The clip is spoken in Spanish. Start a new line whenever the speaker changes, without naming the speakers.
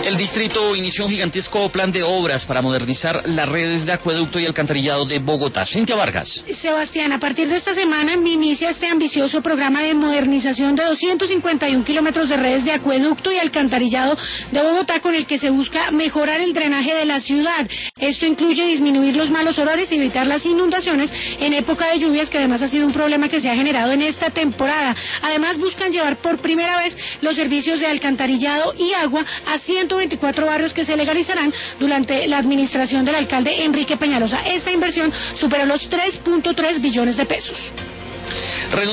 El distrito inició un gigantesco plan de obras para modernizar las redes de acueducto y alcantarillado de Bogotá. Cintia Vargas.
Sebastián, a partir de esta semana inicia este ambicioso programa de modernización de 251 kilómetros de redes de acueducto y alcantarillado de Bogotá, con el que se busca mejorar el drenaje de la ciudad. Esto incluye disminuir los malos olores y evitar las inundaciones en época de lluvias, que además ha sido un problema que se ha generado en esta temporada. Además, buscan llevar por primera vez los servicios de alcantarillado y agua a 124 barrios que se legalizarán durante la administración del alcalde Enrique Peñalosa. Esta inversión superó los 3.3 billones de pesos.